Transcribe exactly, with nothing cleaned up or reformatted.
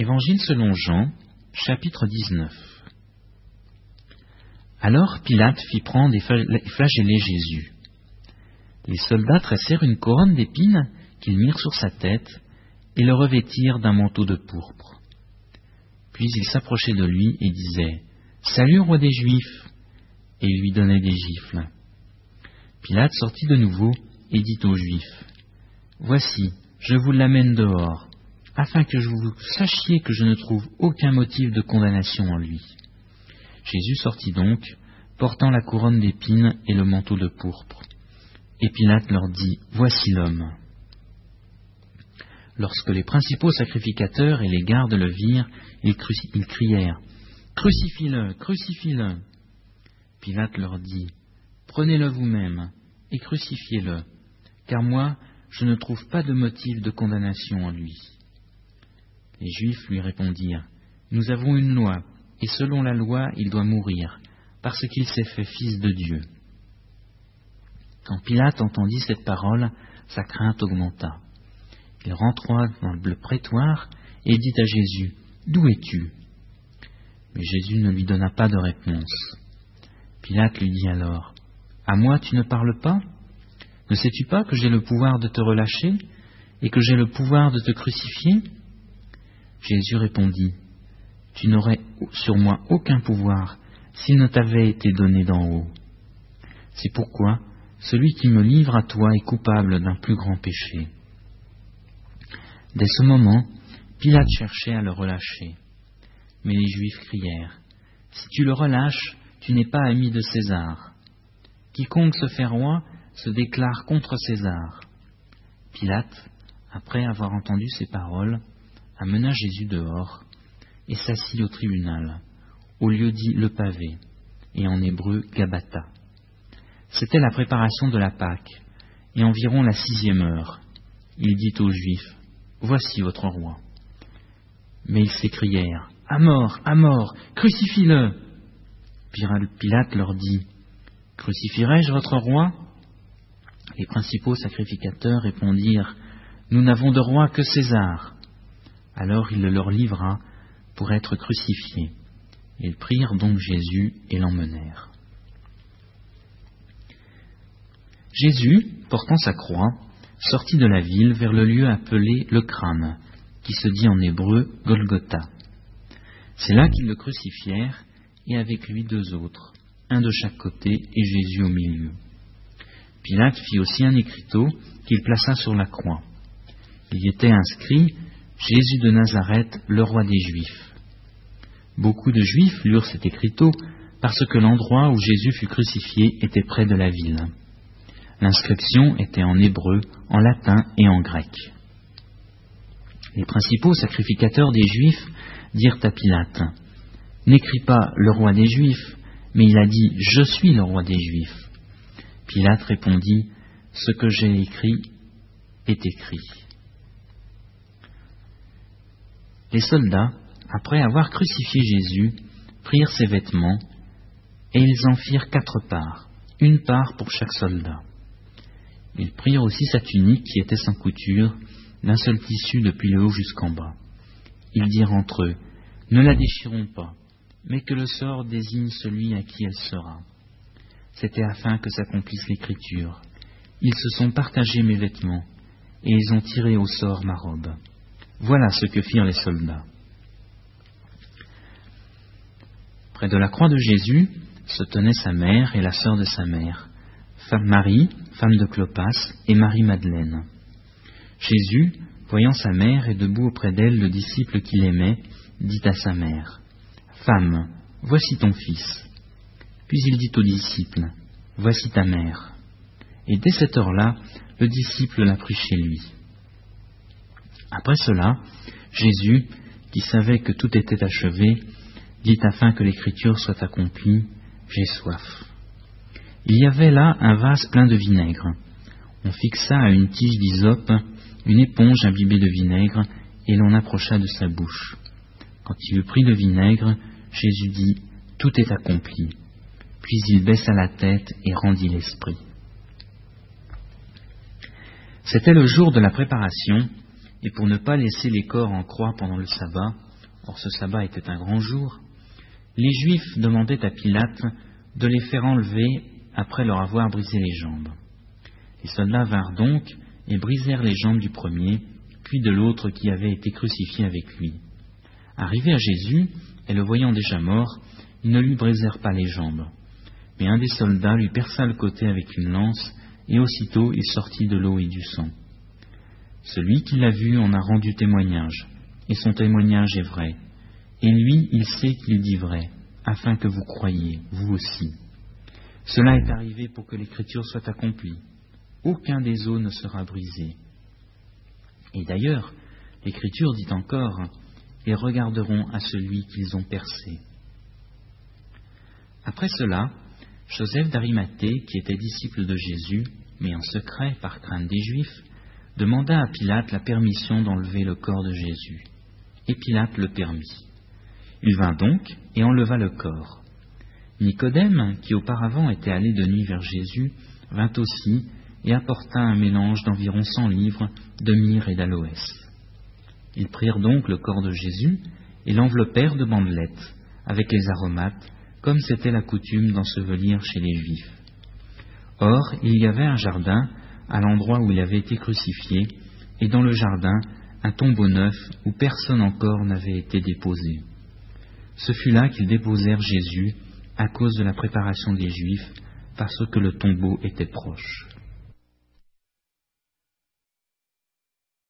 Évangile selon Jean, chapitre dix-neuf. Alors Pilate fit prendre et flageller Jésus. Les soldats tressèrent une couronne d'épines qu'ils mirent sur sa tête et le revêtirent d'un manteau de pourpre. Puis ils s'approchaient de lui et disaient « Salut, roi des Juifs !» et ils lui donnaient des gifles. Pilate sortit de nouveau et dit aux Juifs « Voici, je vous l'amène dehors, afin que vous sachiez que je ne trouve aucun motif de condamnation en lui. » Jésus sortit donc, portant la couronne d'épines et le manteau de pourpre. Et Pilate leur dit « Voici l'homme !» Lorsque les principaux sacrificateurs et les gardes le virent, ils, cruci- ils crièrent « Crucifie-le, crucifie-le !» Pilate leur dit « Prenez-le vous-même et crucifiez-le, car moi, je ne trouve pas de motif de condamnation en lui. » Les Juifs lui répondirent « Nous avons une loi, et selon la loi, il doit mourir, parce qu'il s'est fait fils de Dieu. » Quand Pilate entendit cette parole, sa crainte augmenta. Il rentra dans le prétoire et dit à Jésus « D'où es-tu » Mais Jésus ne lui donna pas de réponse. Pilate lui dit alors « À moi tu ne parles pas ? Ne sais-tu pas que j'ai le pouvoir de te relâcher et que j'ai le pouvoir de te crucifier ?» Jésus répondit « Tu n'aurais sur moi aucun pouvoir s'il ne t'avait été donné d'en haut. C'est pourquoi celui qui me livre à toi est coupable d'un plus grand péché. » Dès ce moment, Pilate cherchait à le relâcher. Mais les Juifs crièrent « Si tu le relâches, tu n'es pas ami de César. Quiconque se fait roi se déclare contre César. » Pilate, après avoir entendu ces paroles, amena Jésus dehors et s'assit au tribunal, au lieu dit le pavé, et en hébreu Gabata. C'était la préparation de la Pâque, et environ la sixième heure. Il dit aux Juifs « Voici votre roi. » Mais ils s'écrièrent « À mort, à mort, crucifie-le » Pilate leur dit « Crucifierai-je votre roi ?» Les principaux sacrificateurs répondirent « Nous n'avons de roi que César. » Alors il le leur livra pour être crucifié. Ils prirent donc Jésus et l'emmenèrent. Jésus, portant sa croix, sortit de la ville vers le lieu appelé le Crâne, qui se dit en hébreu Golgotha. C'est là qu'ils le crucifièrent, et avec lui deux autres, un de chaque côté et Jésus au milieu. Pilate fit aussi un écriteau qu'il plaça sur la croix. Il y était inscrit « Jésus de Nazareth, le roi des Juifs ». Beaucoup de Juifs lurent cet écriteau parce que l'endroit où Jésus fut crucifié était près de la ville. L'inscription était en hébreu, en latin et en grec. Les principaux sacrificateurs des Juifs dirent à Pilate « N'écris pas le roi des Juifs, mais il a dit « Je suis le roi des Juifs ». Pilate répondit « Ce que j'ai écrit est écrit ». Les soldats, après avoir crucifié Jésus, prirent ses vêtements, et ils en firent quatre parts, une part pour chaque soldat. Ils prirent aussi sa tunique qui était sans couture, d'un seul tissu depuis le haut jusqu'en bas. Ils dirent entre eux, « Ne la déchirons pas, mais que le sort désigne celui à qui elle sera. » C'était afin que s'accomplisse l'Écriture. Ils se sont partagés mes vêtements, et ils ont tiré au sort ma robe. Voilà ce que firent les soldats. Près de la croix de Jésus se tenaient sa mère et la sœur de sa mère, Marie, femme de Clopas, et Marie-Madeleine. Jésus, voyant sa mère et debout auprès d'elle le disciple qu'il aimait, dit à sa mère, « Femme, voici ton fils. » Puis il dit au disciple, « Voici ta mère. » Et dès cette heure-là, le disciple la prit chez lui. Après cela, Jésus, qui savait que tout était achevé, dit afin que l'écriture soit accomplie, « J'ai soif. » Il y avait là un vase plein de vinaigre. On fixa à une tige d'hysope une éponge imbibée de vinaigre, et l'on approcha de sa bouche. Quand il eut pris le vinaigre, Jésus dit, « Tout est accompli. » Puis il baissa la tête et rendit l'esprit. C'était le jour de la préparation, et pour ne pas laisser les corps en croix pendant le sabbat, or ce sabbat était un grand jour, les Juifs demandaient à Pilate de les faire enlever après leur avoir brisé les jambes. Les soldats vinrent donc et brisèrent les jambes du premier, puis de l'autre qui avait été crucifié avec lui. Arrivés à Jésus, et le voyant déjà mort, ils ne lui brisèrent pas les jambes. Mais un des soldats lui perça le côté avec une lance, et aussitôt il sortit de l'eau et du sang. Celui qui l'a vu en a rendu témoignage, et son témoignage est vrai. Et lui, il sait qu'il dit vrai, afin que vous croyiez, vous aussi. Cela est arrivé pour que l'Écriture soit accomplie. Aucun des os ne sera brisé. Et d'ailleurs, l'Écriture dit encore, « Ils regarderont à celui qu'ils ont percé. » Après cela, Joseph d'Arimathée, qui était disciple de Jésus, mais en secret par crainte des Juifs, demanda à Pilate la permission d'enlever le corps de Jésus. Et Pilate le permit. Il vint donc et enleva le corps. Nicodème, qui auparavant était allé de nuit vers Jésus, vint aussi et apporta un mélange d'environ cent livres de myrrhe et d'aloès. Ils prirent donc le corps de Jésus et l'enveloppèrent de bandelettes, avec les aromates, comme c'était la coutume d'ensevelir chez les Juifs. Or, il y avait un jardin à l'endroit où il avait été crucifié, et dans le jardin, un tombeau neuf où personne encore n'avait été déposé. Ce fut là qu'ils déposèrent Jésus à cause de la préparation des Juifs, parce que le tombeau était proche.